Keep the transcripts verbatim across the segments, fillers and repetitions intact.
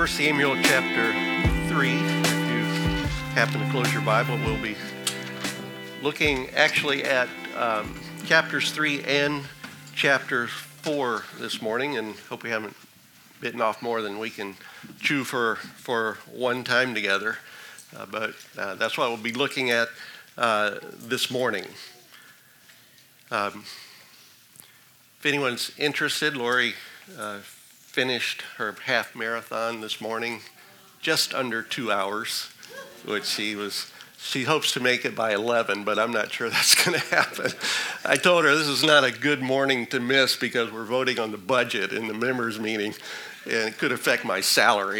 First Samuel chapter three. If you happen to close your Bible, we'll be looking actually at um, chapters three and chapter four this morning, and hope we haven't bitten off more than we can chew for, for one time together. Uh, but uh, that's what we'll be looking at uh, this morning. Um, if anyone's interested, Lori uh, finished her half marathon this morning, just under two hours, which she was. She hopes to make it by eleven, but I'm not sure that's going to happen. I told her this is not a good morning to miss because we're voting on the budget in the members' meeting, and it could affect my salary.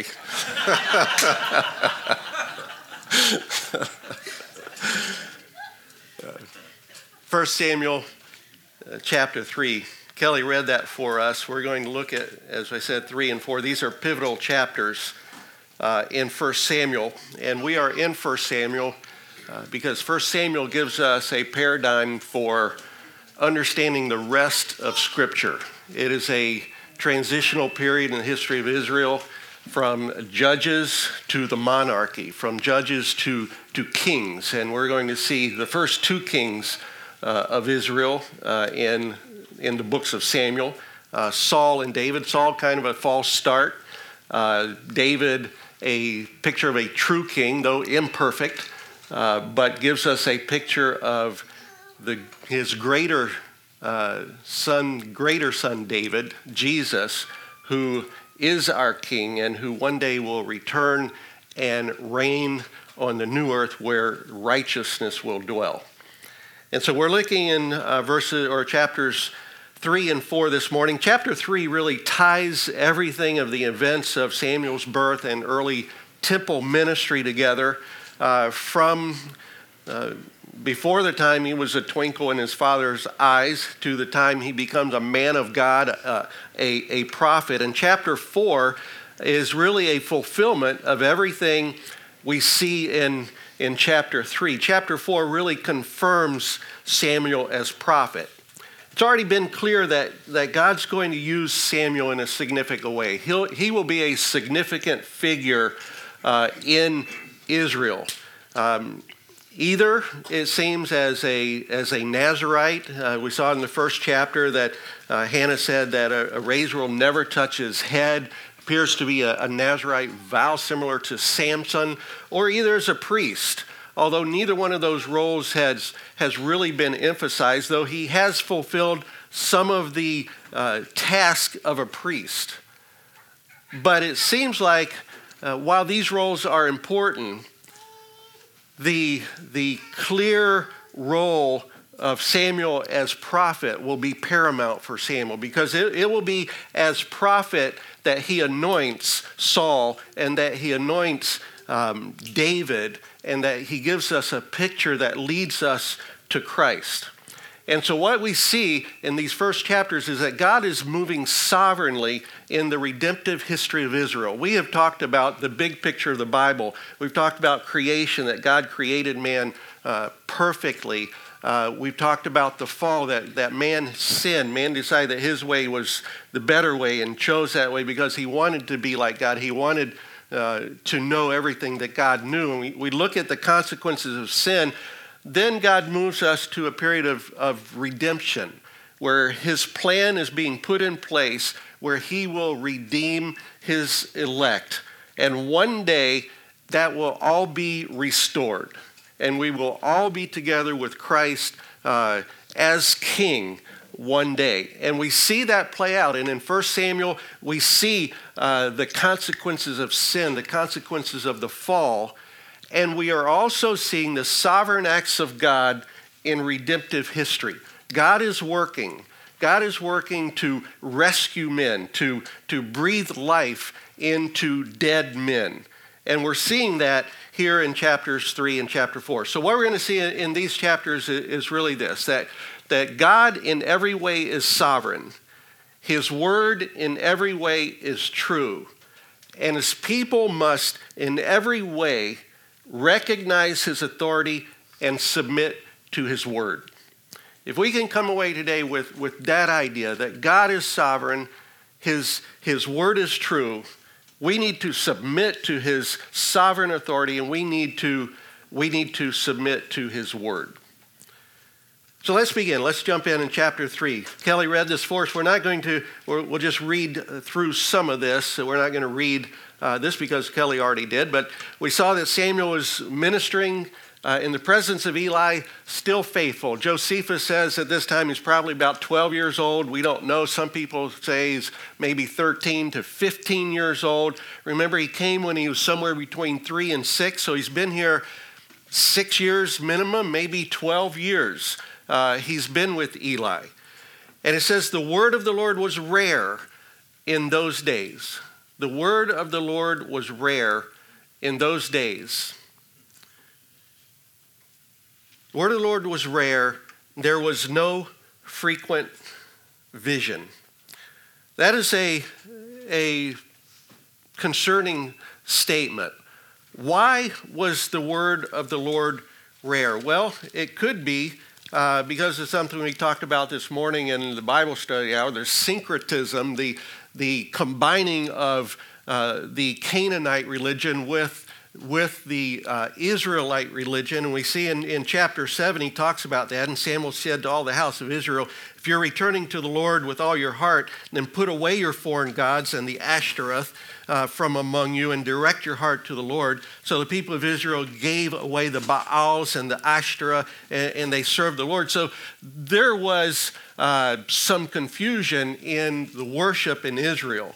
First Samuel uh, chapter three. Kelly read that for us. We're going to look at, as I said, three and four. These are pivotal chapters uh, in First Samuel, and we are in First Samuel uh, because First Samuel gives us a paradigm for understanding the rest of Scripture. It is a transitional period in the history of Israel from judges to the monarchy, from judges to, to kings, and we're going to see the first two kings uh, of Israel uh, in in the books of Samuel, uh, Saul and David. Saul, kind of a false start. Uh, David, a picture of a true king, though imperfect, uh, but gives us a picture of the his greater uh, son, greater son David, Jesus, who is our king and who one day will return and reign on the new earth where righteousness will dwell. And so we're looking in uh, verses or chapters three and four this morning. Chapter three really ties everything of the events of Samuel's birth and early temple ministry together uh, from uh, before the time he was a twinkle in his father's eyes to the time he becomes a man of God, uh, a, a prophet. And chapter four is really a fulfillment of everything we see in, in chapter three. Chapter four really confirms Samuel as prophet. It's already been clear that, that God's going to use Samuel in a significant way. He'll, he will be a significant figure uh, in Israel. Um, either, it seems, as a, as a Nazirite. Uh, we saw in the first chapter that uh, Hannah said that a, a razor will never touch his head. Appears to be a, a Nazirite vow similar to Samson, or either as a priest. Although neither one of those roles has, has really been emphasized, though he has fulfilled some of the uh, task of a priest. But it seems like uh, while these roles are important, the, the clear role of Samuel as prophet will be paramount for Samuel, because it, it will be as prophet that he anoints Saul and that he anoints um, David, and that he gives us a picture that leads us to Christ. And so what we see in these first chapters is that God is moving sovereignly in the redemptive history of Israel. We have talked about the big picture of the Bible. We've talked about creation, that God created man uh, perfectly. Uh, we've talked about the fall, that, that man sinned. Man decided that his way was the better way and chose that way because he wanted to be like God. He wanted Uh, to know everything that God knew. And we, we look at the consequences of sin. Then God moves us to a period of, of redemption, where his plan is being put in place, where he will redeem his elect. And one day that will all be restored. And we will all be together with Christ uh, as king one day. And we see that play out. And in First Samuel, we see uh, the consequences of sin, the consequences of the fall. And we are also seeing the sovereign acts of God in redemptive history. God is working. God is working to rescue men, to, to breathe life into dead men. And we're seeing that here in chapters three and chapter four. So what we're going to see in these chapters is really this, that that God in every way is sovereign. His word in every way is true. And his people must in every way recognize his authority and submit to his word. If we can come away today with, with that idea that God is sovereign, his, his word is true, We need to submit to his sovereign authority, and we need to, we need to submit to his word. So let's begin. Let's jump in in chapter three. Kelly read this for us. We're not going to, we'll just read through some of this. So we're not going to read uh, this because Kelly already did. But we saw that Samuel was ministering uh, in the presence of Eli, still faithful. Josephus says at this time he's probably about twelve years old. We don't know. Some people say he's maybe thirteen to fifteen years old. Remember, he came when he was somewhere between three and six. So he's been here six years minimum, maybe twelve years. Uh, he's been with Eli. And it says the word of the Lord was rare in those days. The word of the Lord was rare in those days. The word of the Lord was rare. There was no frequent vision. That is a, a concerning statement. Why was the word of the Lord rare? Well, it could be Uh, because it's something we talked about this morning in the Bible study hour. There's syncretism, the, the combining of uh, the Canaanite religion with, with the uh, Israelite religion. And we see in, in chapter seven, he talks about that. And Samuel said to all the house of Israel, if you're returning to the Lord with all your heart, then put away your foreign gods and the Ashtoreth Uh, from among you, and direct your heart to the Lord. So the people of Israel gave away the Baals and the Ashtoreth, and, and they served the Lord. So there was uh, some confusion in the worship in Israel.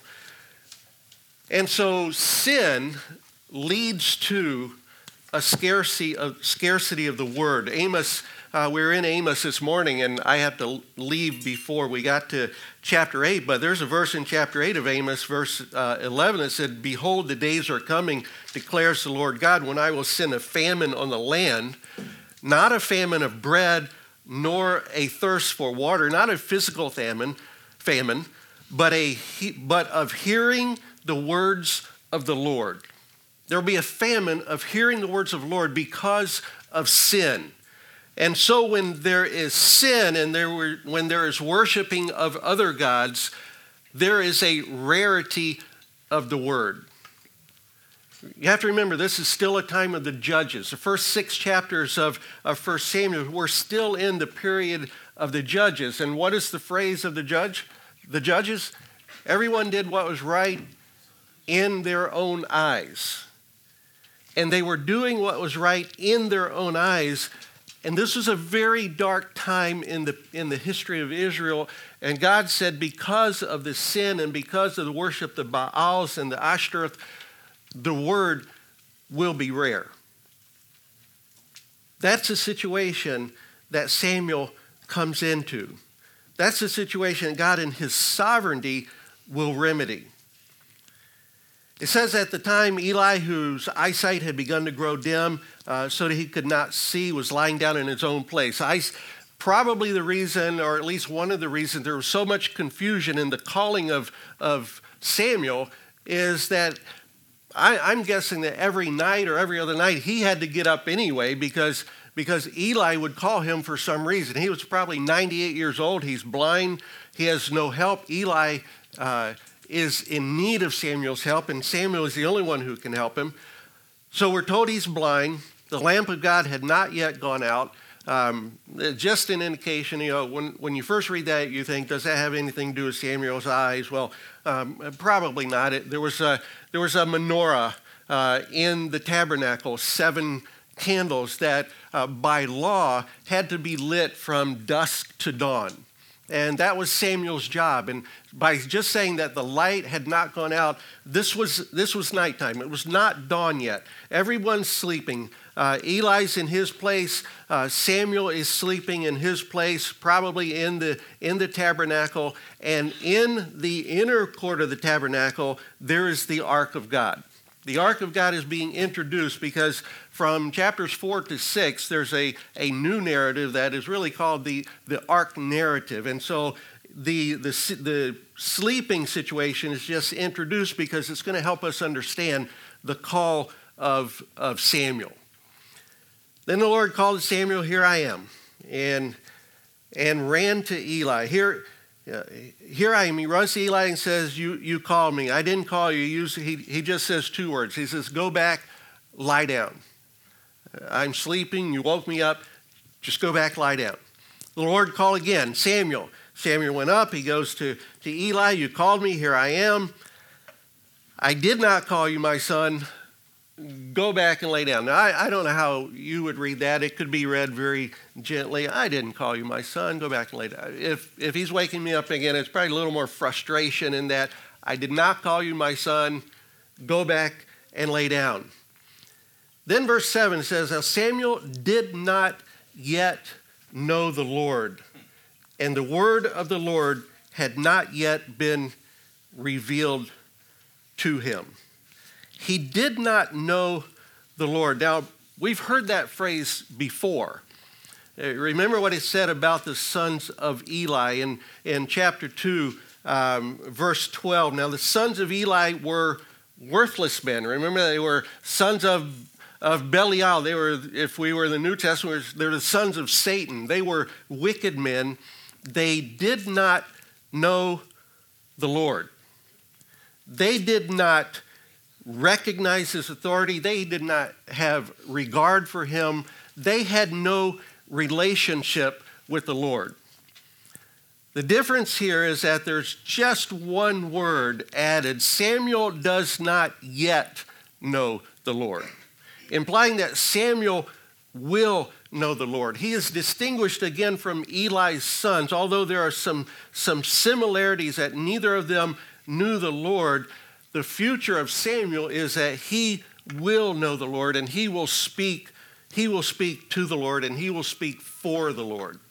And so sin leads to a scarcity of, scarcity of the word. Amos, uh, we were in Amos this morning, and I had to leave before we got to chapter eight, but there's a verse in chapter eight of Amos, verse uh, eleven, that said, behold, the days are coming, declares the Lord God, when I will send a famine on the land, not a famine of bread, nor a thirst for water, not a physical famine, famine, but, a, but of hearing the words of the Lord. There will be a famine of hearing the words of the Lord because of sin. And so when there is sin and there were, when there is worshiping of other gods, there is a rarity of the word. You have to remember, this is still a time of the judges. The first six chapters of, of First Samuel, we're still in the period of the judges. And what is the phrase of the judge? The judges? Everyone did what was right in their own eyes. And they were doing what was right in their own eyes. And this was a very dark time in the in the history of Israel. And God said, because of the sin and because of the worship of the Baals and the Ashtoreth, the word will be rare. That's a situation that Samuel comes into. That's a situation God in his sovereignty will remedy. It says at the time, Eli, whose eyesight had begun to grow dim uh, so that he could not see, was lying down in his own place. I, probably the reason, or at least one of the reasons there was so much confusion in the calling of, of Samuel is that I, I'm guessing that every night or every other night he had to get up anyway because, because Eli would call him for some reason. He was probably ninety-eight years old. He's blind. He has no help. Eli uh, is in need of Samuel's help, and Samuel is the only one who can help him. So we're told he's blind. The lamp of God had not yet gone out. Um, just an indication, you know, when, when you first read that, you think, does that have anything to do with Samuel's eyes? Well, um, probably not. It, there was a, there was a menorah uh, in the tabernacle, seven candles that uh, by law had to be lit from dusk to dawn. And that was Samuel's job. And by just saying that the light had not gone out, this was this was nighttime. It was not dawn yet. Everyone's sleeping. Uh, Eli's in his place. Uh, Samuel is sleeping in his place, probably in the in the tabernacle. And in the inner court of the tabernacle, there is the Ark of God. The Ark of God is being introduced because from chapters four to six, there's a, a new narrative that is really called the, the Ark narrative. And so the, the, the sleeping situation is just introduced because it's going to help us understand the call of, of Samuel. Then the Lord called Samuel, here I am, and, and ran to Eli. Here, Yeah, here I am. He runs to Eli and says, you, you called me. I didn't call you. you he, he just says two words. He says, go back, lie down. I'm sleeping. You woke me up. Just go back, lie down. The Lord called again, Samuel. Samuel went up. He goes to, to Eli. You called me. Here I am. I did not call you, my son. Go back and lay down. Now, I, I don't know how you would read that. It could be read very gently. I didn't call you, my son. Go back and lay down. If, if he's waking me up again, it's probably a little more frustration in that I did not call you, my son. Go back and lay down. Then verse seven says, now Samuel did not yet know the Lord, and the word of the Lord had not yet been revealed to him. He did not know the Lord. Now, we've heard that phrase before. Remember what it said about the sons of Eli in, in chapter two, um, verse twelve. Now, the sons of Eli were worthless men. Remember, they were sons of, of Belial. They were, if we were in the New Testament, they're the sons of Satan. They were wicked men. They did not know the Lord. They did not recognize his authority. They did not have regard for him. They had no relationship with the Lord. The difference here is that there's just one word added. Samuel does not yet know the Lord, implying that Samuel will know the Lord. He is distinguished again from Eli's sons, although there are some, some similarities that neither of them knew the Lord. The future of Samuel is that he will know the Lord, and he will speak, he will speak to the Lord, and he will speak for the Lord.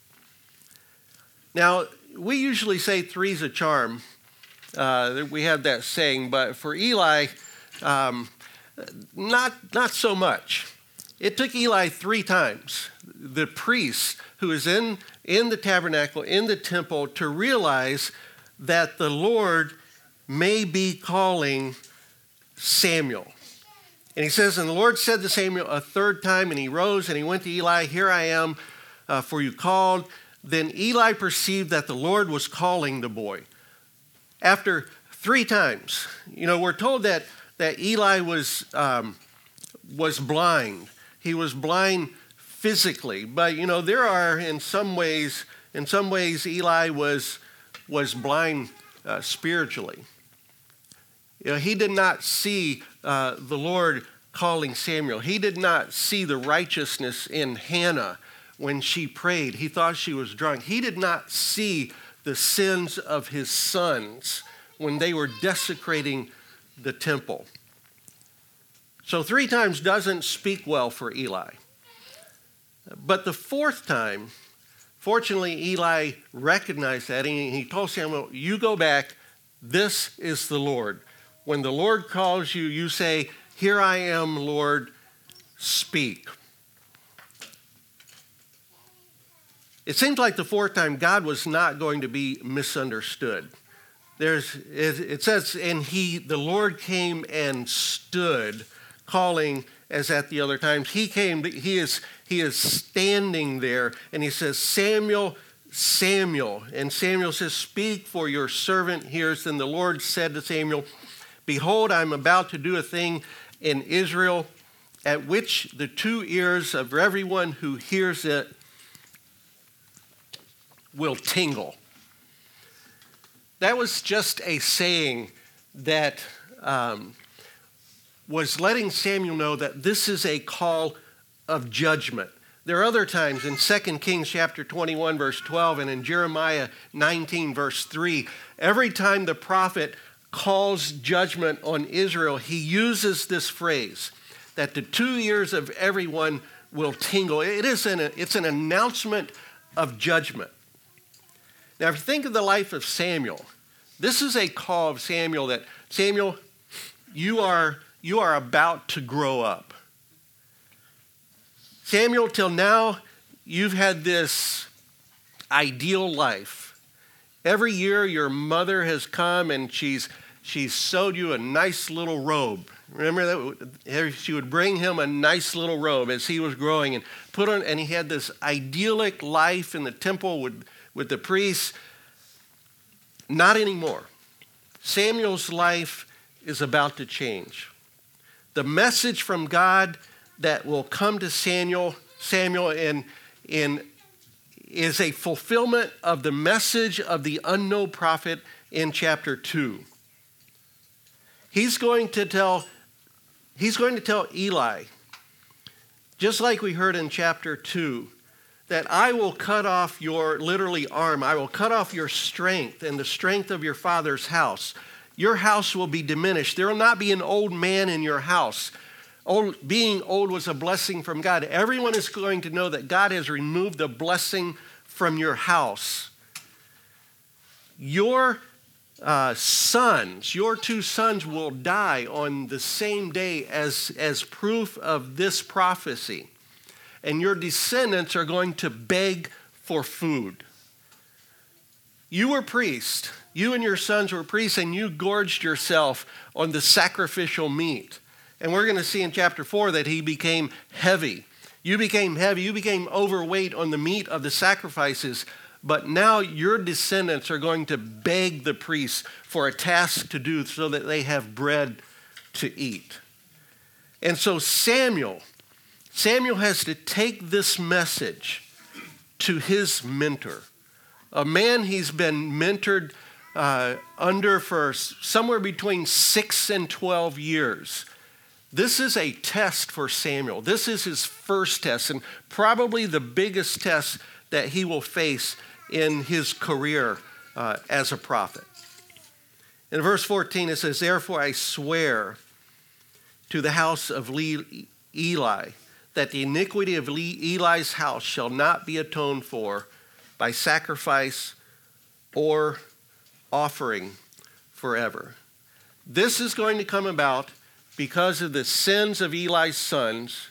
Now, we usually say three's a charm. Uh, we have that saying, but for Eli, um, not, not so much. It took Eli three times, the priest who is in, in the tabernacle, in the temple, to realize that the Lord may be calling Samuel. And he says, and the Lord said to Samuel a third time, and he rose and he went to Eli, here I am, uh, for you called. Then Eli perceived that the Lord was calling the boy. After three times, you know, we're told that, that Eli was, um, was blind. He was blind physically, but, you know, there are in some ways, in some ways Eli was, was blind uh, spiritually. You know, he did not see uh, the Lord calling Samuel. He did not see the righteousness in Hannah when she prayed. He thought she was drunk. He did not see the sins of his sons when they were desecrating the temple. So three times doesn't speak well for Eli. But the fourth time, fortunately, Eli recognized that, and he told Samuel, you go back, this is the Lord. When the Lord calls you, you say, here I am, Lord, speak. It seems like the fourth time God was not going to be misunderstood. There's, it says, and he, the Lord came and stood, calling as at the other times. He came, he is, he is standing there, and he says, Samuel, Samuel. And Samuel says, speak, for your servant hears. Then the Lord said to Samuel, behold, I'm about to do a thing in Israel at which the two ears of everyone who hears it will tingle. That was just a saying that um, was letting Samuel know that this is a call of judgment. There are other times in Second Kings chapter twenty-one, verse twelve, and in Jeremiah nineteen, verse three, every time the prophet calls judgment on Israel, he uses this phrase, that the two ears of everyone will tingle. It is an, it's an announcement of judgment. Now, if you think of the life of Samuel, this is a call of Samuel that, Samuel, you are, you are about to grow up. Samuel, till now, you've had this ideal life. Every year, your mother has come and she's, she's sewed you a nice little robe. Remember that? She would bring him a nice little robe as he was growing and put on, and he had this idyllic life in the temple with, with the priests. not anymore. Samuel's life is about to change. The message from God that will come to Samuel, Samuel in, in, is a fulfillment of the message of the unknown prophet in chapter two. He's going to tell, he's going to tell Eli, just like we heard in chapter two, that I will cut off your, literally arm, I will cut off your strength and the strength of your father's house. Your house will be diminished. There will not be an old man in your house. Old, being old was a blessing from God. Everyone is going to know that God has removed the blessing from your house. Your uh, sons, your two sons will die on the same day as, as proof of this prophecy. And your descendants are going to beg for food. You were priests. You and your sons were priests, and you gorged yourself on the sacrificial meat. And we're going to see in chapter four that he became heavy. You became heavy. You became overweight on the meat of the sacrifices. But now your descendants are going to beg the priests for a task to do so that they have bread to eat. And so Samuel, Samuel has to take this message to his mentor, a man he's been mentored uh, under for somewhere between six and twelve years. This is a test for Samuel. This is his first test, and probably the biggest test that he will face in his career uh, as a prophet. In verse fourteen, it says, "Therefore I swear to the house of Eli that the iniquity of Eli's house shall not be atoned for by sacrifice or offering forever." This is going to come about because of the sins of Eli's sons,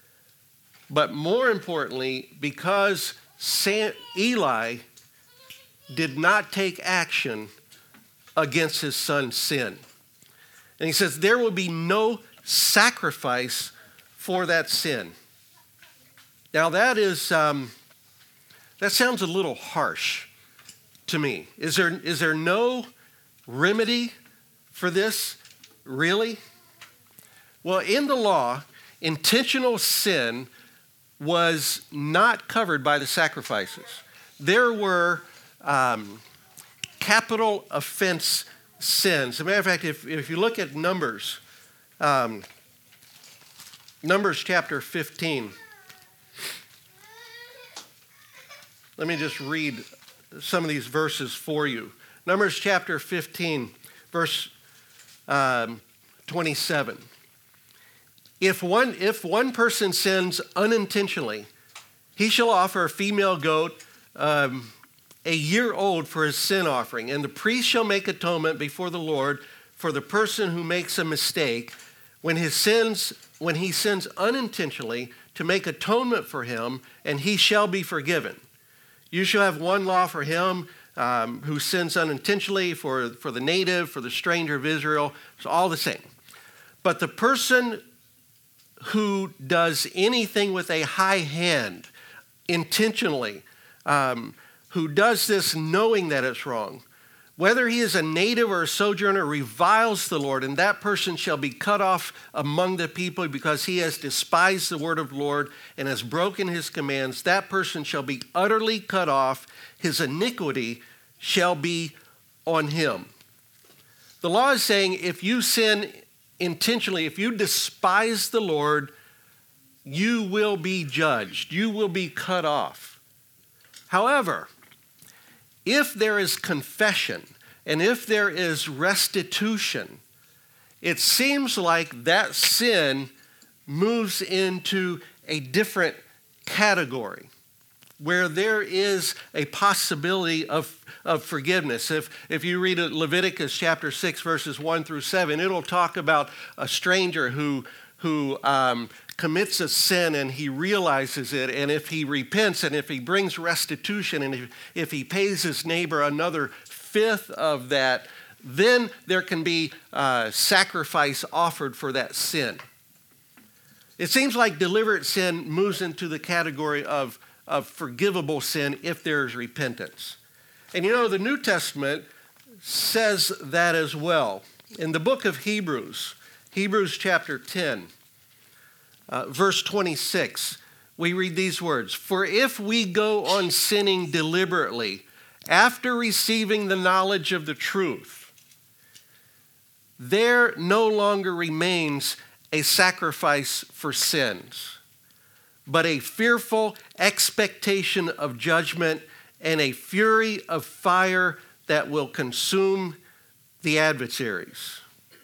but more importantly, because Sam, Eli did not take action against his son's sin. And he says, there will be no sacrifice for that sin. Now that is, um, that sounds a little harsh to me. Is there, is there no remedy for this, really? Well, in the law, intentional sin was not covered by the sacrifices. There were um, capital offense sins. As a matter of fact, if, if you look at Numbers, um, Numbers chapter fifteen, let me just read some of these verses for you. Numbers chapter fifteen, verse um, twenty-seven. If one, if one person sins unintentionally, he shall offer a female goat um, a year old for his sin offering, and the priest shall make atonement before the Lord for the person who makes a mistake when his sins, when he sins unintentionally, to make atonement for him, and he shall be forgiven. You shall have one law for him um, who sins unintentionally, for, for the native, for the stranger of Israel. It's all the same. But the person who does anything with a high hand intentionally, um, who does this knowing that it's wrong, whether he is a native or a sojourner, reviles the Lord, and that person shall be cut off among the people because he has despised the word of the Lord and has broken his commands. That person shall be utterly cut off. His iniquity shall be on him. The law is saying if you sin intentionally, if you despise the Lord, you will be judged. You will be cut off. However, if there is confession and if there is restitution, it seems like that sin moves into a different category where there is a possibility of, of forgiveness. If, if you read Leviticus chapter six, verses one through seven, it'll talk about a stranger who, who um, commits a sin and he realizes it, and if he repents and if he brings restitution and if, if he pays his neighbor another fifth of that, then there can be uh, sacrifice offered for that sin. It seems like deliberate sin moves into the category of, of forgivable sin if there is repentance. And you know, the New Testament says that as well. In the book of Hebrews, Hebrews chapter ten, uh, verse twenty-six, we read these words, "For if we go on sinning deliberately after receiving the knowledge of the truth, there no longer remains a sacrifice for sins, but a fearful expectation of judgment and a fury of fire that will consume the adversaries."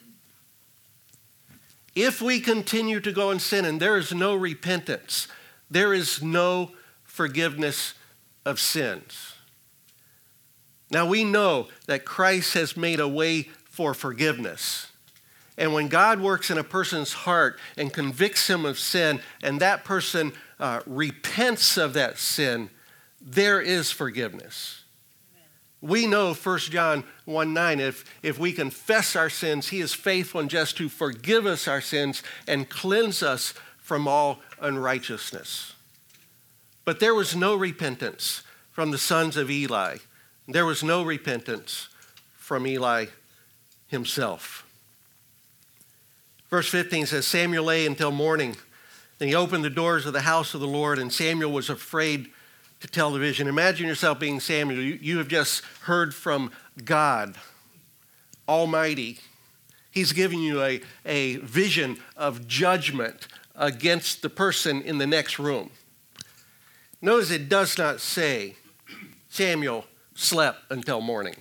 If we continue to go in sin and there is no repentance, there is no forgiveness of sins. Now we know that Christ has made a way for forgiveness. And when God works in a person's heart and convicts him of sin, and that person uh, repents of that sin, there is forgiveness. Amen. We know First John one nine, if, if we confess our sins, he is faithful and just to forgive us our sins and cleanse us from all unrighteousness. But there was no repentance from the sons of Eli. There was no repentance from Eli himself. Verse fifteen says, Samuel lay until morning. Then he opened the doors of the house of the Lord, and Samuel was afraid to tell the vision. Imagine yourself being Samuel. You, you have just heard from God Almighty. He's giving you a, a vision of judgment against the person in the next room. Notice it does not say Samuel slept until morning.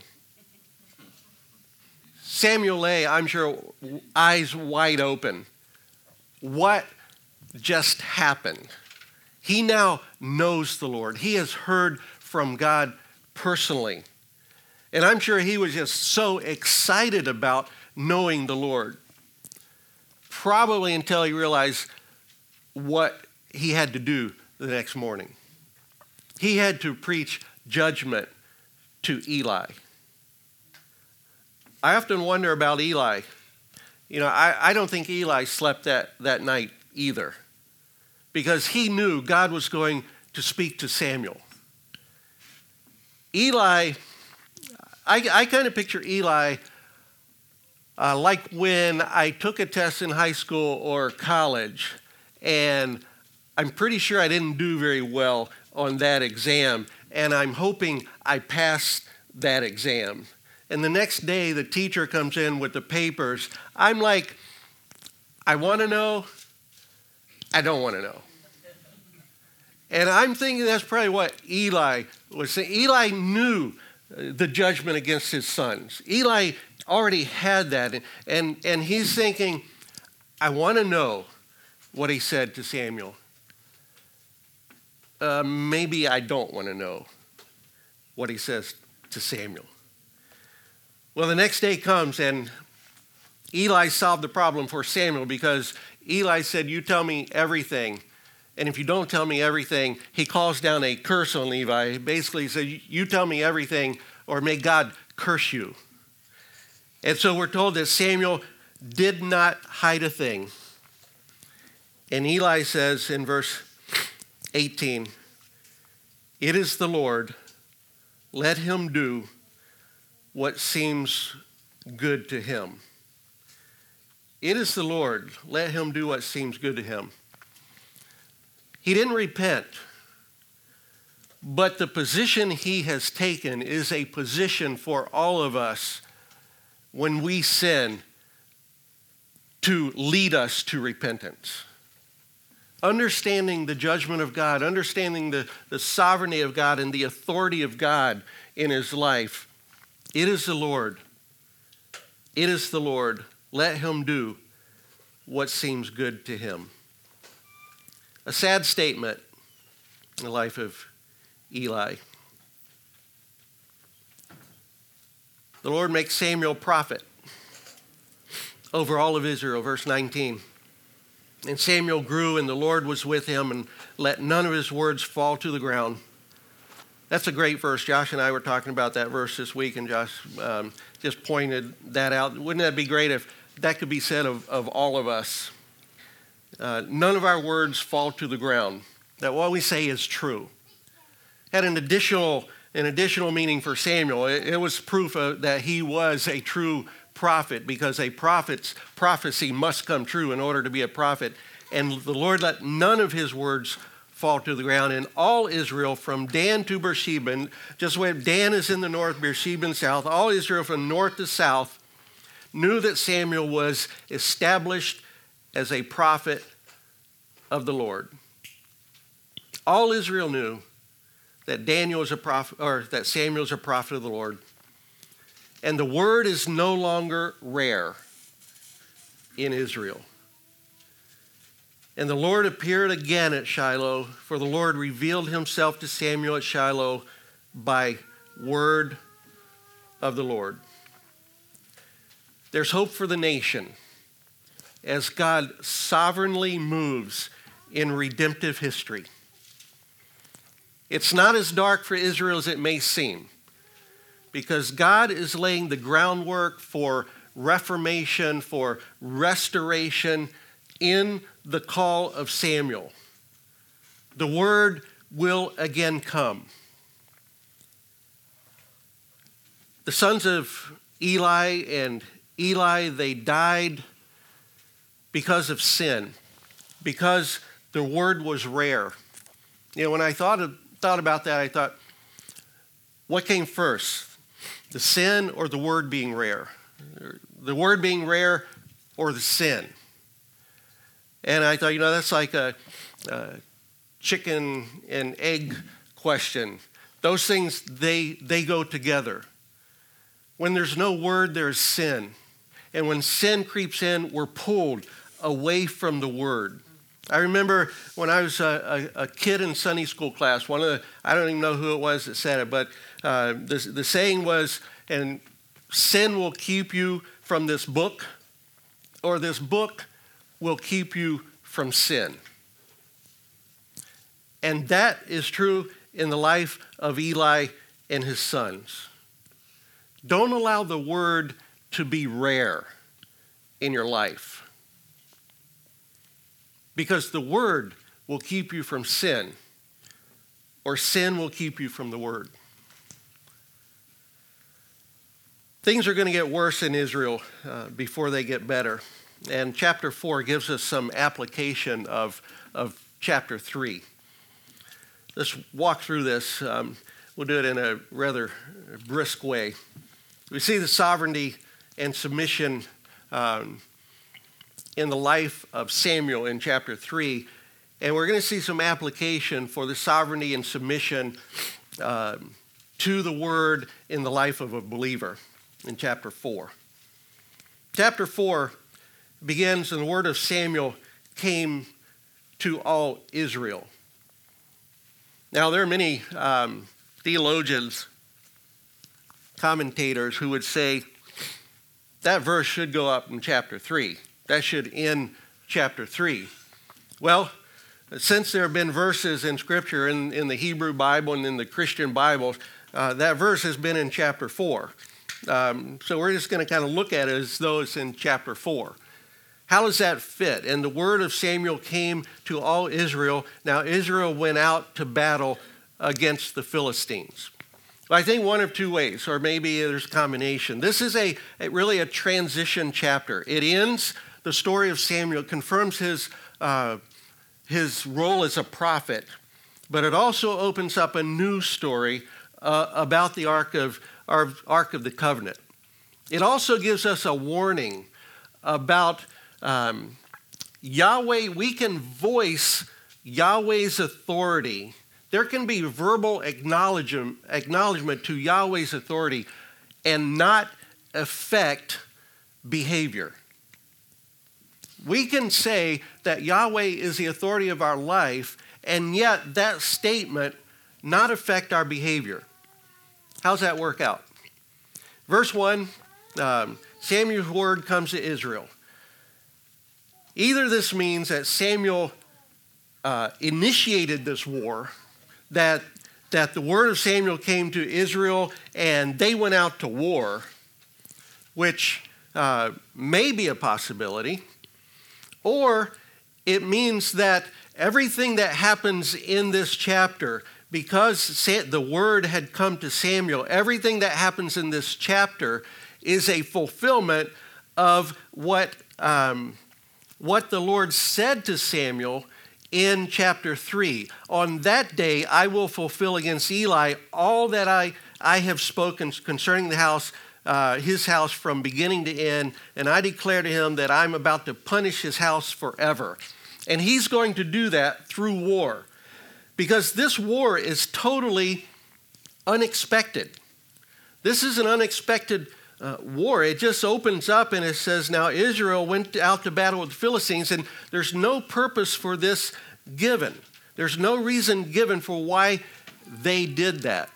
Samuel lay, I'm sure, eyes wide open. What just happened? He now knows the Lord. He has heard from God personally. And I'm sure he was just so excited about knowing the Lord. Probably until he realized what he had to do the next morning. He had to preach judgment to Eli. I often wonder about Eli. You know, I, I don't think Eli slept that, that night either, because he knew God was going to speak to Samuel. Eli, I, I kind of picture Eli uh, like when I took a test in high school or college, and I'm pretty sure I didn't do very well on that exam, and I'm hoping I passed that exam. And the next day, the teacher comes in with the papers. I'm like, I want to know. I don't want to know. And I'm thinking that's probably what Eli was saying. Eli knew the judgment against his sons. Eli already had that. And, and, and he's thinking, I want to know what he said to Samuel. Uh, maybe I don't want to know what he says to Samuel. Well, the next day comes, and Eli solved the problem for Samuel, because Eli said, you tell me everything. And if you don't tell me everything, he calls down a curse on Levi. Basically, he said, you tell me everything, or may God curse you. And so we're told that Samuel did not hide a thing. And Eli says in verse eighteen, it is the Lord, let him do what seems good to him. It is the Lord. Let him do what seems good to him. He didn't repent, but the position he has taken is a position for all of us when we sin to lead us to repentance. Understanding the judgment of God, understanding the, the sovereignty of God and the authority of God in his life. It is the Lord. It is the Lord. Let him do what seems good to him. A sad statement in the life of Eli. The Lord makes Samuel prophet over all of Israel, verse nineteen. And Samuel grew, and the Lord was with him, and let none of his words fall to the ground. That's a great verse. Josh and I were talking about that verse this week, and Josh um, just pointed that out. Wouldn't that be great if that could be said of, of all of us? Uh, none of our words fall to the ground. That what we say is true. Had an additional an additional meaning for Samuel. It, it was proof of, that he was a true prophet, because a prophet's prophecy must come true in order to be a prophet. And the Lord let none of his words fall to the ground. And all Israel from Dan to Beersheba, just where Dan is in the north, Beersheba in the south, all Israel from north to south knew that Samuel was established as a prophet of the Lord. All Israel knew that Daniel is a prophet, or that Samuel is a prophet of the Lord. And the word is no longer rare in Israel. And the Lord appeared again at Shiloh, for the Lord revealed himself to Samuel at Shiloh by word of the Lord. There's hope for the nation as God sovereignly moves in redemptive history. It's not as dark for Israel as it may seem, because God is laying the groundwork for reformation, for restoration in the call of Samuel. The word will again come. The sons of Eli and Eli, they died because of sin, because the word was rare. You know, when I thought of, thought about that, I thought, what came first? The sin or the word being rare? The word being rare or the sin? And I thought, you know, that's like a, a chicken and egg question. Those things, they, they go together. When there's no word, there's sin. And when sin creeps in, we're pulled away from the word. I remember when I was a, a, a kid in Sunday school class, one of the, I don't even know who it was that said it, but uh, the, the saying was, and sin will keep you from this book, or this book will keep you from sin. And that is true in the life of Eli and his sons. Don't allow the word to be rare in your life, because the word will keep you from sin, or sin will keep you from the word. Things are going to get worse in Israel uh, before they get better. And chapter four gives us some application of, of chapter three. Let's walk through this. Um, we'll do it in a rather brisk way. We see the sovereignty and submission um, in the life of Samuel in chapter three. And we're going to see some application for the sovereignty and submission uh, to the word in the life of a believer in chapter four. Chapter four begins, and the word of Samuel came to all Israel. Now, there are many um, theologians, commentators who would say that verse should go up in chapter three. That should end chapter three. Well, since there have been verses in Scripture, in, in the Hebrew Bible and in the Christian Bibles, uh, that verse has been in chapter four. Um, so we're just going to kind of look at it as though it's in chapter four. How does that fit? And the word of Samuel came to all Israel. Now Israel went out to battle against the Philistines. I think one of two ways, or maybe there's a combination. This is a, a really a transition chapter. It ends the story of Samuel, confirms his uh, his role as a prophet, but it also opens up a new story uh, about the Ark of our Ark of the Covenant. It also gives us a warning about um, Yahweh. We can voice Yahweh's authority. There can be verbal acknowledgement, acknowledgement to Yahweh's authority and not affect behavior. We can say that Yahweh is the authority of our life, and yet that statement not affect our behavior. How's that work out? Verse one, um, Samuel's word comes to Israel. Either this means that Samuel uh, initiated this war, that, that the word of Samuel came to Israel and they went out to war, which uh, may be a possibility, or it means that everything that happens in this chapter because the word had come to Samuel, everything that happens in this chapter is a fulfillment of what, um, what the Lord said to Samuel in chapter three. On that day, I will fulfill against Eli all that I, I have spoken concerning the house, uh, his house from beginning to end, and I declare to him that I'm about to punish his house forever. And he's going to do that through war, because this war is totally unexpected. This is an unexpected uh, war. It just opens up and it says, now Israel went out to battle with the Philistines, and there's no purpose for this given. There's no reason given for why they did that.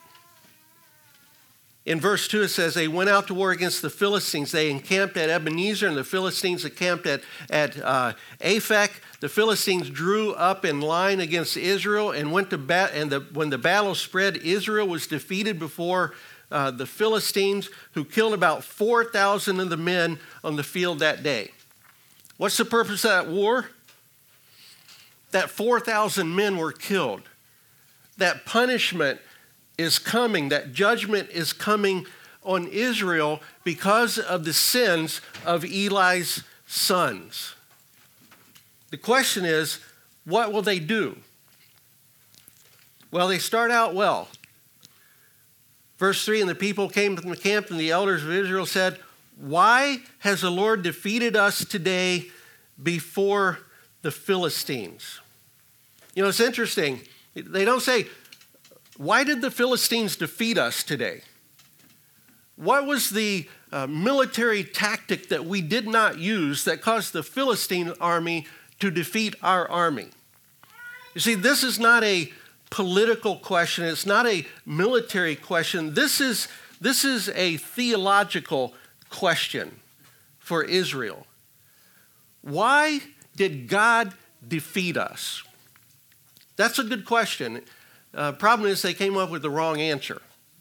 In verse two, it says, they went out to war against the Philistines. They encamped at Ebenezer, and the Philistines encamped at, at uh, Aphek. The Philistines drew up in line against Israel and went to bat. And the, when the battle spread, Israel was defeated before uh, the Philistines, who killed about four thousand of the men on the field that day. What's the purpose of that war? That four thousand men were killed. That punishment is coming, that judgment is coming on Israel because of the sins of Eli's sons. The question is, what will they do? Well, they start out well. Verse three, and the people came from the camp, and the elders of Israel said, why has the Lord defeated us today before the Philistines? You know, it's interesting. They don't say, why did the Philistines defeat us today? What was the uh, military tactic that we did not use that caused the Philistine army to defeat our army? You see, this is not a political question. It's not a military question. This is, this is a theological question for Israel. Why did God defeat us? That's a good question. Uh, problem is they came up with the wrong answer.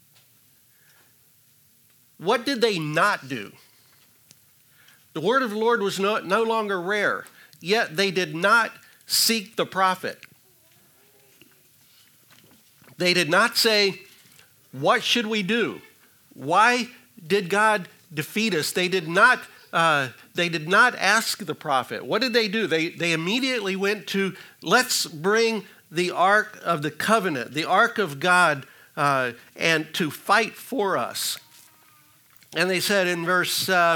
What did they not do? The word of the Lord was no, no longer rare, yet they did not seek the prophet. They did not say, what should we do? Why did God defeat us? They did not, uh, they did not ask the prophet. What did they do? They, they immediately went to, let's bring the Ark of the Covenant, the Ark of God, uh, and to fight for us. And they said in verse, uh,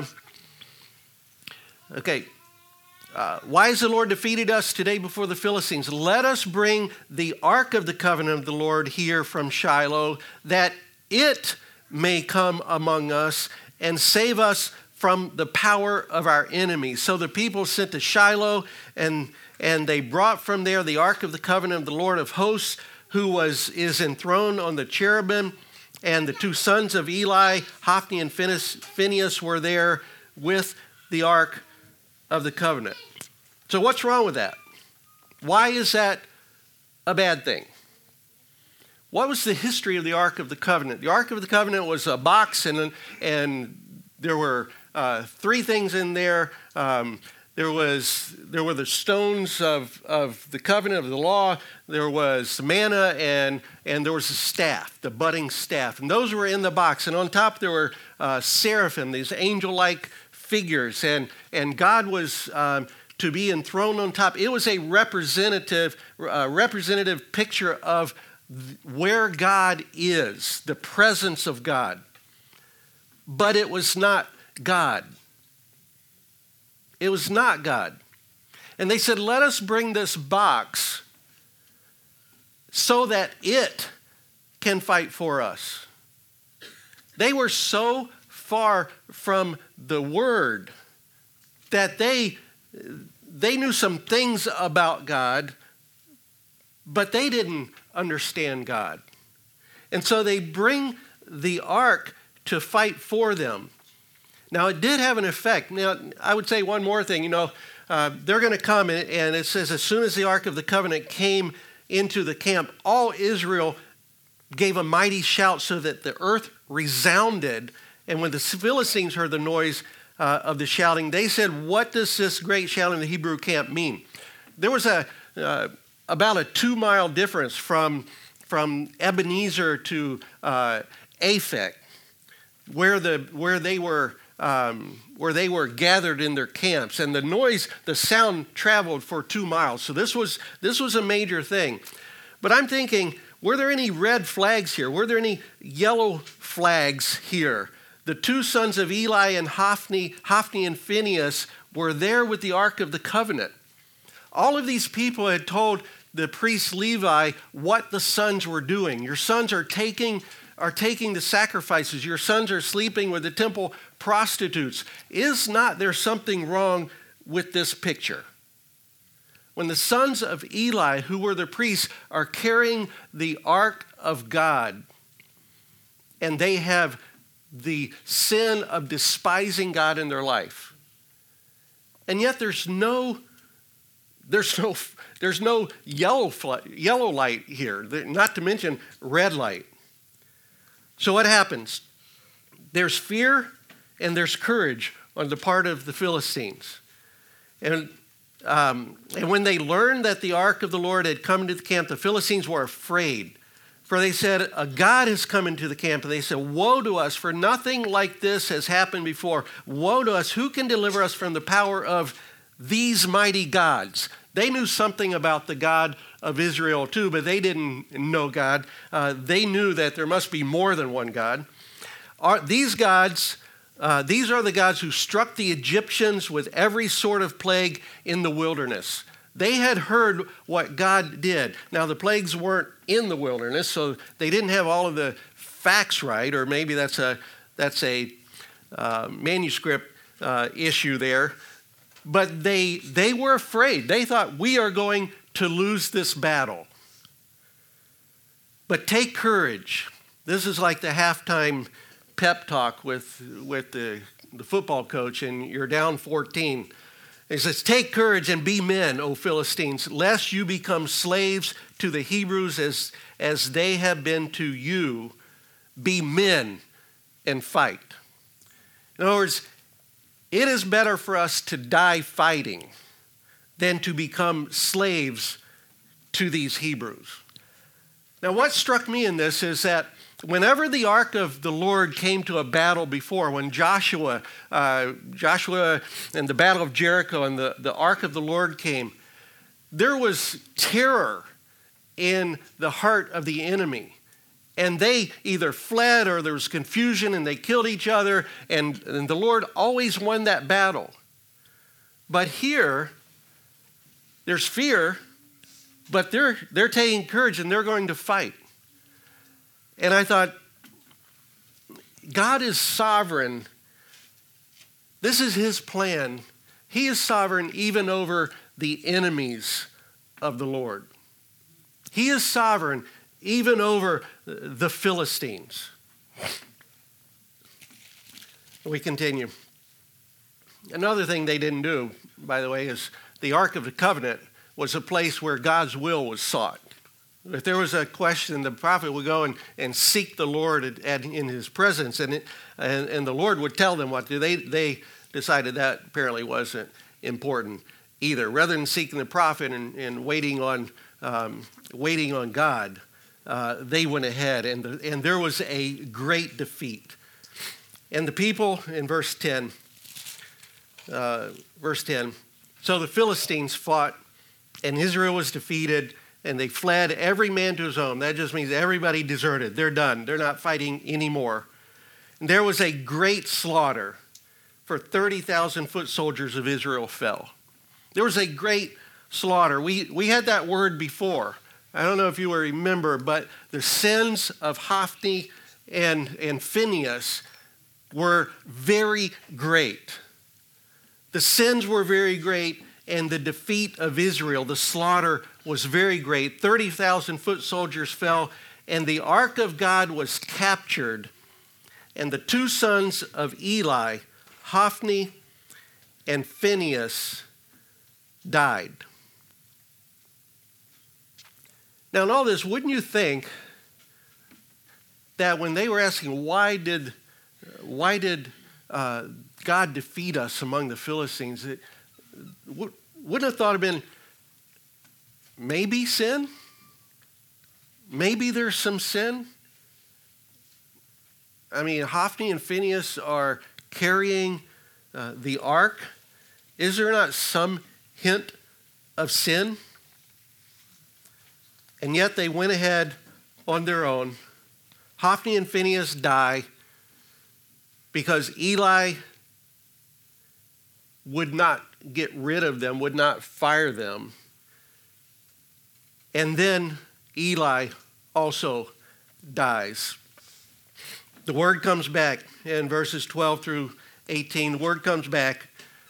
okay, uh, why has the Lord defeated us today before the Philistines? Let us bring the Ark of the Covenant of the Lord here from Shiloh, that it may come among us and save us from the power of our enemies. So the people sent to Shiloh, and And they brought from there the Ark of the Covenant of the Lord of hosts, who was is enthroned on the cherubim. And the two sons of Eli, Hophni and Phinehas, were there with the Ark of the Covenant. So what's wrong with that? Why is that a bad thing? What was the history of the Ark of the Covenant? The Ark of the Covenant was a box, and, and there were uh, three things in there. Um, There was there were the stones of, of the covenant of the law. There was manna, and and there was a staff, the budding staff, and those were in the box. And on top there were uh, seraphim, these angel-like figures, and and God was um, to be enthroned on top. It was a representative uh, representative picture of where God is, the presence of God. But it was not God. It was not God. And they said, let us bring this box so that it can fight for us. They were so far from the word that they, they knew some things about God, but they didn't understand God. And so they bring the ark to fight for them. Now, it did have an effect. Now, I would say one more thing. You know, uh, they're going to come, and, and it says, as soon as the Ark of the Covenant came into the camp, all Israel gave a mighty shout so that the earth resounded. And when the Philistines heard the noise uh, of the shouting, they said, what does this great shouting in the Hebrew camp mean? There was a uh, about a two-mile difference from, from Ebenezer to uh, Aphek, where the where they were um, where they were gathered in their camps, and the noise, the sound traveled for two miles. So this was this was a major thing. But I'm thinking, were there any red flags here? Were there any yellow flags here? The two sons of Eli and Hophni, Hophni and Phinehas were there with the Ark of the Covenant. All of these people had told the priest Levi what the sons were doing. Your sons are taking, are taking the sacrifices. Your sons are sleeping with the temple prostitutes. Is not there something wrong with this picture? When the sons of Eli, who were the priests, are carrying the ark of God, and they have the sin of despising God in their life, and yet there's no, there's no, there's no yellow, yellow light here, not to mention red light. So what happens? There's fear and there's courage on the part of the Philistines. And Um, and when they learned that the ark of the Lord had come into the camp, the Philistines were afraid. For they said, a God has come into the camp. And they said, woe to us, for nothing like this has happened before. Woe to us, who can deliver us from the power of these mighty gods? They knew something about the God of Israel too, but they didn't know God. Uh, they knew that there must be more than one God. Are, these gods... Uh, these are the gods who struck the Egyptians with every sort of plague in the wilderness. They had heard what God did. Now, the plagues weren't in the wilderness, so they didn't have all of the facts right, or maybe that's a, that's a uh, manuscript uh, issue there. But they, they were afraid. They thought, we are going to lose this battle. But take courage. This is like the halftime pep talk with with the, the football coach, and you're down fourteen. He says, take courage and be men, O Philistines, lest you become slaves to the Hebrews as, as they have been to you. Be men and fight. In other words, it is better for us to die fighting than to become slaves to these Hebrews. Now, what struck me in this is that whenever the ark of the Lord came to a battle before, when Joshua, uh, Joshua and the battle of Jericho and the, the ark of the Lord came, there was terror in the heart of the enemy. And they either fled or there was confusion and they killed each other, and, and the Lord always won that battle. But here, there's fear, but they're, they're taking courage and they're going to fight. And I thought, God is sovereign. This is his plan. He is sovereign even over the enemies of the Lord. He is sovereign even over the Philistines. We continue. Another thing they didn't do, by the way, is the Ark of the Covenant was a place where God's will was sought. If there was a question, the prophet would go and, and seek the Lord at, at, in his presence, and, it, and and the Lord would tell them what to do. They, they decided that apparently wasn't important either. Rather than seeking the prophet and, and waiting on um, waiting on God, uh, they went ahead, and, the, and there was a great defeat. And the people, in verse ten, uh, verse ten, so the Philistines fought, and Israel was defeated, and they fled, every man to his own. That just means everybody deserted. They're done. They're not fighting anymore. And there was a great slaughter, for thirty thousand foot soldiers of Israel fell. There was a great slaughter. We, we had that word before. I don't know if you remember, but the sins of Hophni and, and Phinehas were very great. The sins were very great, and the defeat of Israel, the slaughter, was very great. thirty thousand foot soldiers fell, and the ark of God was captured. And the two sons of Eli, Hophni and Phinehas, died. Now, in all this, wouldn't you think that when they were asking, why did, why did uh, God defeat us among the Philistines, it, wouldn't have thought of been maybe sin? maybe there's some sin. I mean, Hophni and Phinehas are carrying uh, the ark. Is there not some hint of sin? And yet they went ahead on their own. Hophni and Phinehas die because Eli would not get rid of them, would not fire them. And then Eli also dies. The word comes back in verses twelve through eighteen. The word comes back.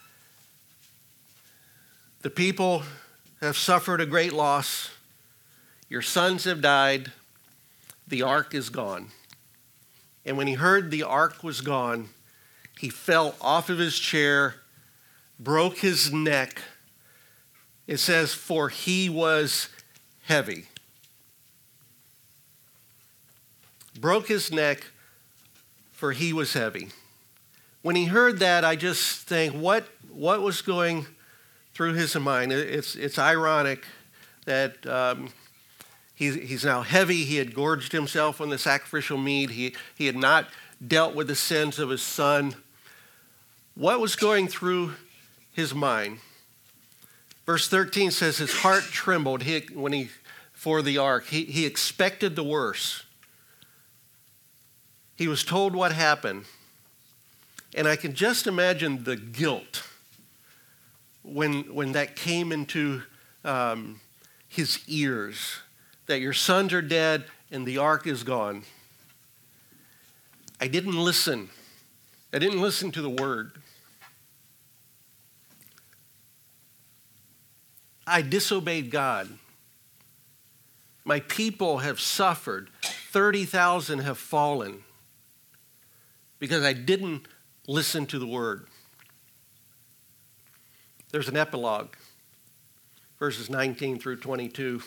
The people have suffered a great loss. Your sons have died. The ark is gone. And when he heard the ark was gone, he fell off of his chair, broke his neck. It says, for he was heavy. Broke his neck, for he was heavy. When he heard that, I just think, what, what was going through his mind? It's, it's ironic that um, he, he's now heavy. He had gorged himself on the sacrificial meat. He, he had not dealt with the sins of his son. What was going through his mind? Verse thirteen says his heart trembled he, when he for the ark. He, he expected the worst. He was told what happened. And I can just imagine the guilt when, when that came into um, his ears, that your sons are dead and the ark is gone. I didn't listen. I didn't listen to the word. I disobeyed God. My people have suffered. thirty thousand have fallen because I didn't listen to the word. There's an epilogue, verses nineteen through twenty-two.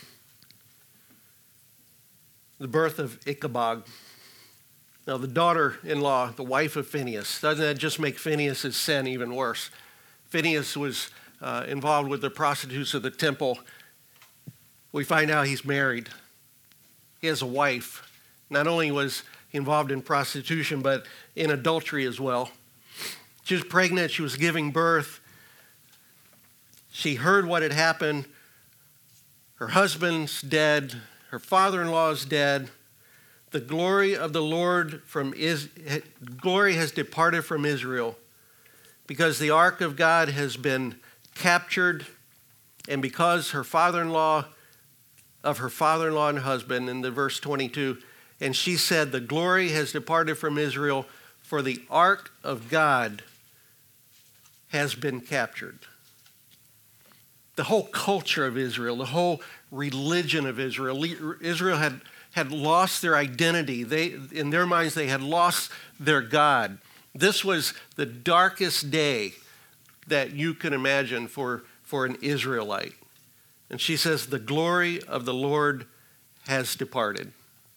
The birth of Ichabod. Now, the daughter-in-law, the wife of Phinehas, doesn't that just make Phinehas' sin even worse? Phinehas was uh, involved with the prostitutes of the temple. We find out he's married. He has a wife. Not only was he involved in prostitution, but in adultery as well. She was pregnant. She was giving birth. She heard what had happened. Her husband's dead. Her father-in-law is dead. The glory of the Lord from is glory has departed from Israel because the ark of God has been captured, and because her father-in-law of her father-in-law and husband, in the verse twenty-two, and she said, the glory has departed from Israel, for the ark of God has been captured. The whole culture of Israel, the whole religion of Israel, Israel had had lost their identity. They, in their minds, they had lost their God. This was the darkest day that you can imagine for, for an Israelite. And she says, the glory of the Lord has departed.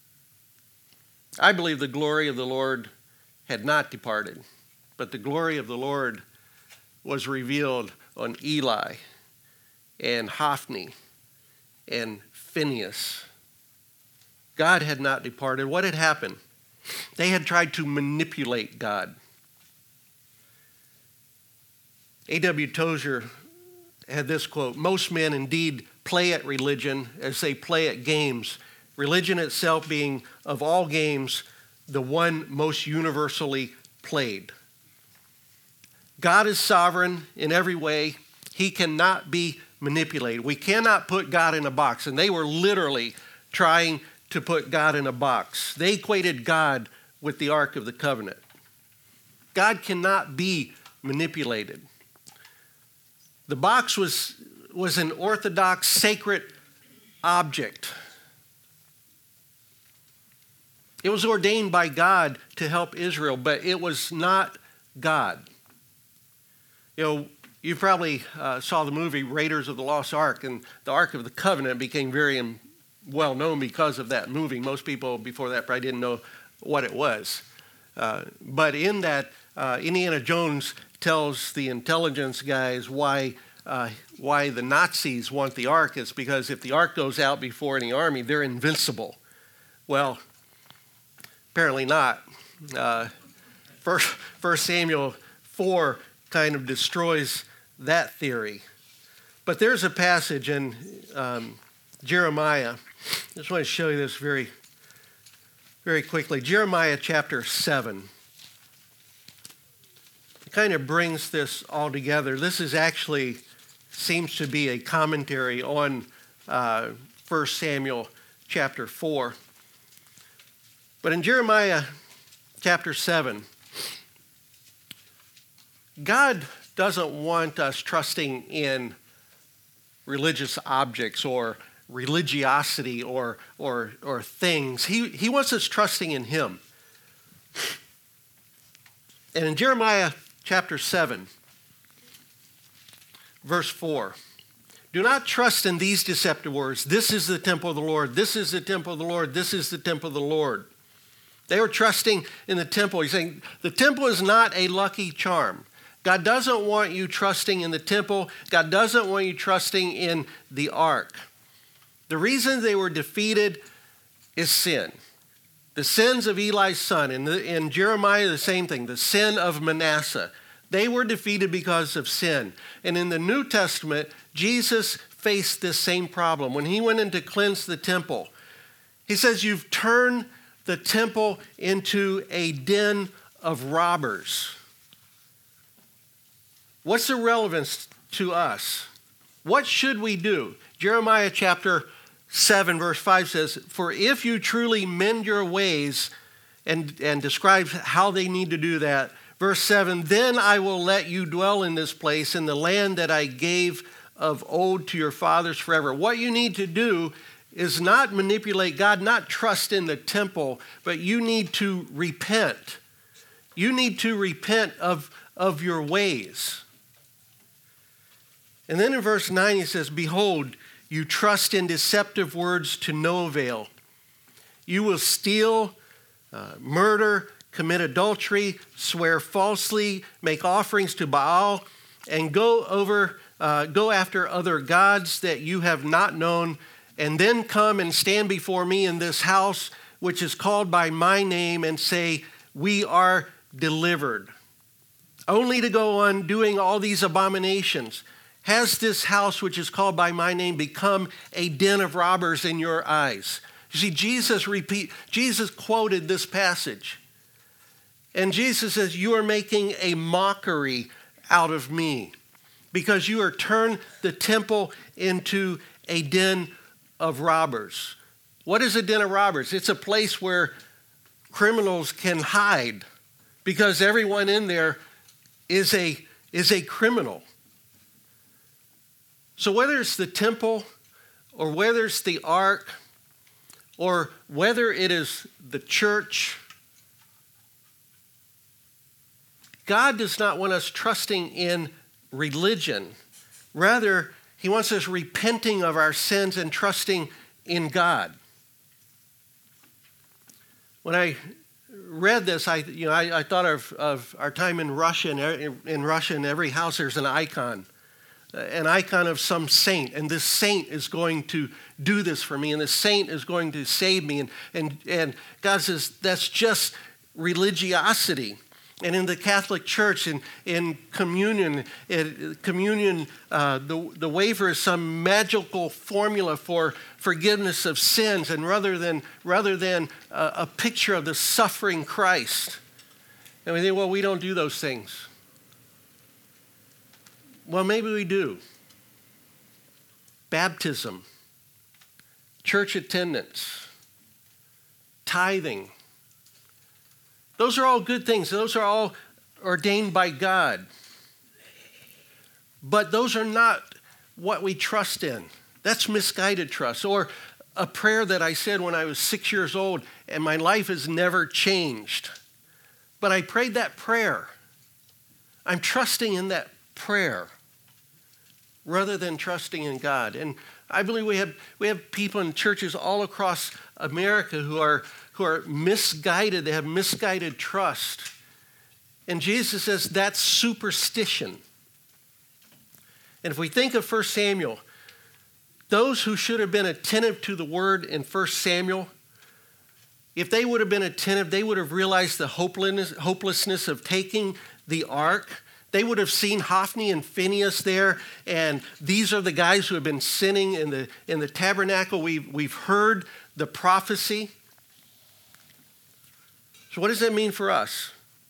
I believe the glory of the Lord had not departed, but the glory of the Lord was revealed on Eli and Hophni and Phinehas. God had not departed. What had happened? They had tried to manipulate God. A W Tozer had this quote, most men indeed play at religion as they play at games, religion itself being, of all games, the one most universally played. God is sovereign in every way. He cannot be manipulated. We cannot put God in a box. And they were literally trying to put God in a box. They equated God with the Ark of the Covenant. God cannot be manipulated. The box was, was an orthodox sacred object. It was ordained by God to help Israel, but it was not God. You know, you probably uh, saw the movie Raiders of the Lost Ark, and the Ark of the Covenant became very um, well known because of that movie. Most people before that probably didn't know what it was. Uh, but in that, uh, Indiana Jones tells the intelligence guys why uh, why the Nazis want the Ark. It's because if the Ark goes out before any army, they're invincible. Well, apparently not. Uh, first, First Samuel four kind of destroys that theory. But there's a passage in um, Jeremiah. I just want to show you this very, very quickly. Jeremiah chapter seven. It kind of brings this all together. This is actually seems to be a commentary on uh, First Samuel chapter four. But in Jeremiah chapter seven, God doesn't want us trusting in religious objects or religiosity or, or, or things. He, he wants us trusting in Him. And in Jeremiah chapter seven, verse four, do not trust in these deceptive words. This is the temple of the Lord. This is the temple of the Lord. This is the temple of the Lord. They were trusting in the temple. He's saying the temple is not a lucky charm. God doesn't want you trusting in the temple. God doesn't want you trusting in the ark. The reason they were defeated is sin. The sins of Eli's son. In, the, in Jeremiah, the same thing. The sin of Manasseh. They were defeated because of sin. And in the New Testament, Jesus faced this same problem. When he went in to cleanse the temple, he says, you've turned the temple into a den of robbers. What's the relevance to us? What should we do? Jeremiah chapter seven, verse five says, for if you truly mend your ways, and, and describes how they need to do that. Verse seven, then I will let you dwell in this place, in the land that I gave of old to your fathers forever. What you need to do is not manipulate God, not trust in the temple, but you need to repent. You need to repent of, of your ways. And then in verse nine he says, behold, you trust in deceptive words to no avail. You will steal, uh, murder, commit adultery, swear falsely, make offerings to Baal, and go over, uh, go after other gods that you have not known, and then come and stand before me in this house, which is called by my name, and say, we are delivered. Only to go on doing all these abominations. Has this house, which is called by my name, become a den of robbers in your eyes? You see, Jesus repeat, Jesus quoted this passage. And Jesus says, you are making a mockery out of me because you are turned the temple into a den of robbers. What is a den of robbers? It's a place where criminals can hide because everyone in there is a, is a criminal. So whether it's the temple or whether it's the ark or whether it is the church, God does not want us trusting in religion. Rather, he wants us repenting of our sins and trusting in God. When I read this, I, you know, I, I thought of, of our time in Russia. In, in Russia, in every house, there's an icon. An icon of some saint, and this saint is going to do this for me, and this saint is going to save me. And, and, and God says that's just religiosity. And in the Catholic Church, in, in communion, it, communion, uh, the, the wafer is some magical formula for forgiveness of sins, and rather than, rather than a, a picture of the suffering Christ. And we think, well, we don't do those things. Well, maybe we do. Baptism, church attendance, tithing. Those are all good things. Those are all ordained by God. But those are not what we trust in. That's misguided trust. Or a prayer that I said when I was six years old and my life has never changed. But I prayed that prayer. I'm trusting in that prayer rather than trusting in God. And I believe we have we have people in churches all across America who are who are misguided. They have misguided trust. And Jesus says that's superstition. And if we think of First Samuel, those who should have been attentive to the word in First Samuel If they would have been attentive, they would have realized the hopelessness, hopelessness of taking the ark. They would have seen Hophni and Phinehas there, and these are the guys who have been sinning in the, in the tabernacle. We've, we've heard the prophecy. So what does that mean for us?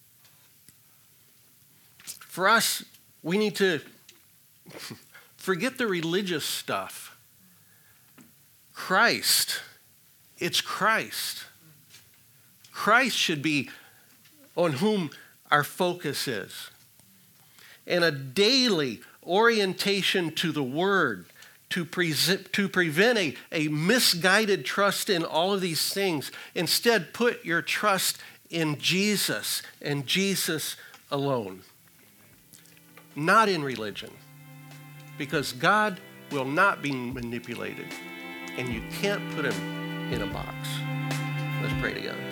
For us, we need to forget the religious stuff. Christ, it's Christ. Christ should be on whom our focus is. And a daily orientation to the Word to, pre- to prevent a, a misguided trust in all of these things. Instead, put your trust in Jesus and Jesus alone. Not in religion. Because God will not be manipulated. And you can't put him in a box. Let's pray together.